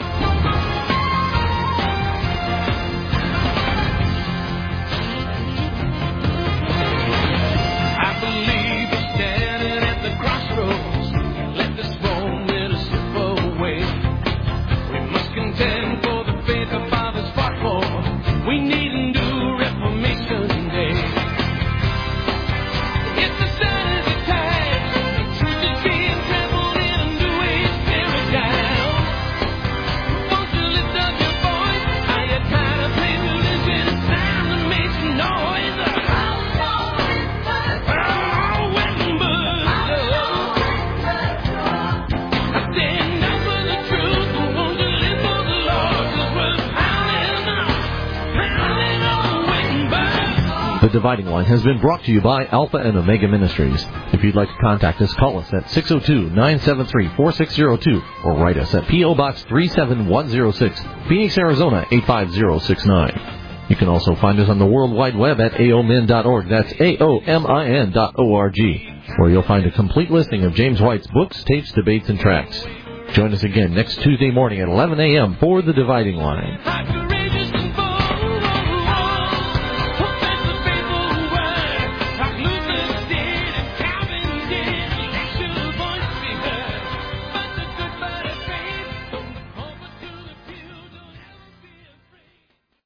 The Dividing Line has been brought to you by Alpha and Omega Ministries. If you'd like to contact us, call us at 602-973-4602 or write us at P.O. Box 37106, Phoenix, Arizona 85069. You can also find us on the World Wide Web at aomin.org. That's aomin.org, where you'll find a complete listing of James White's books, tapes, debates, and tracts. Join us again next Tuesday morning at 11 a.m. for The Dividing Line.